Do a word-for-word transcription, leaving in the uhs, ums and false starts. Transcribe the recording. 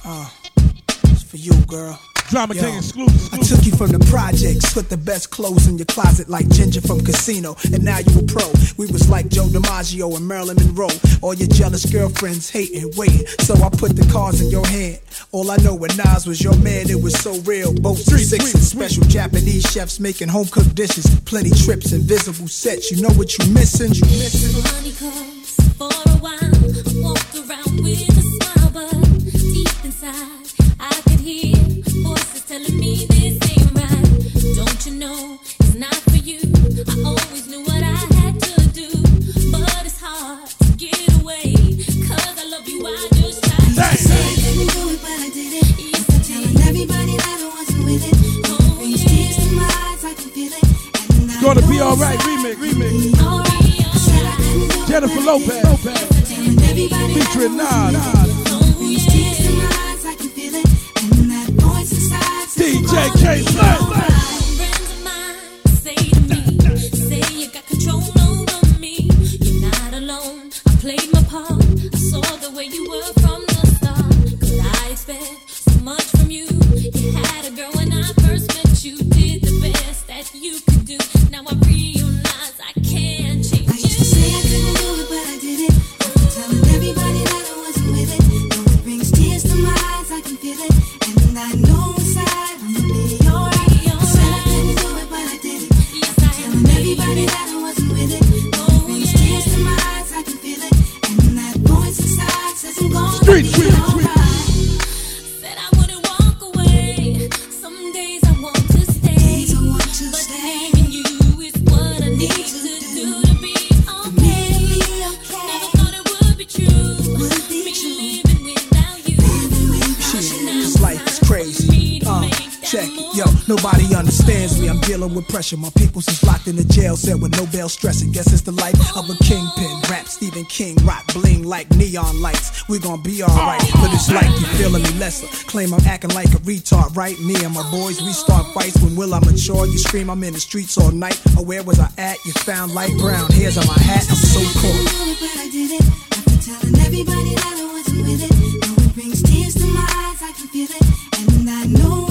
Uh, it's for you, girl. Drama King exclusive. I took you from the projects, put the best clothes in your closet like Ginger from Casino, and now you a pro. We was like Joe DiMaggio and Marilyn Monroe. All your jealous girlfriends hating, waiting. So I put the cards in your hand. All I know when Nas was your man, it was so real. Both six and special Japanese chefs making home cooked dishes. Plenty trips, invisible sets. You know what you missing? You missing? Money comes for a while. I walked around with a smile, but deep inside I could hear voices telling me this ain't right. Don't you know it's not for you? I always knew what I had to do, but it's hard to get away. Cause I love you, I just tried to say I couldn't do it, but I did it. Yes, I'm telling everybody that I wasn't with it. Oh, brings tears to my eyes, I can feel it. And I Gonna be alright, remix, remix. Jennifer Lopez, Lopez. Featuring Nas. D J K Black. Friends of mine say to me, say you got control over me. You're not alone. I played my part. I saw the way you were from the start. Could I expect so much from you? You had a girl when I first met you. Did the best that you could do. Now I realize I can't change you. I used to say I couldn't do it, but I did it. After telling everybody that I wasn't with it. Though it brings tears to my eyes, I can feel it. And I know inside everybody that I wasn't with it. Oh, brings tears to my eyes, I can feel it. And that voice inside says I'm gonna street, be street, alright. Said I wouldn't walk away. Some days I want to stay, days I want to but stay. Leaving you is what I need to, to do to be okay. okay. Never thought it would be true. Would be me true. Living without you. Shit, this life is crazy. Uh, check it. Yo, nobody understands me. I'm dealing with pressure. My people's is locked in the jail cell with no bail stressing. Guess it's the life of a kingpin. Rap Stephen King, rock bling like neon lights. We gon' be alright, but it's like you feeling me lesser. Claim I'm acting like a retard, right? Me and my boys, we start fights. When will I mature? You scream I'm in the streets all night. Or where was I at? You found light brown hairs on my hat. I'm so cool. But I did it. After telling everybody that I wasn't with it. Though it brings tears to my eyes, I can feel it. And I know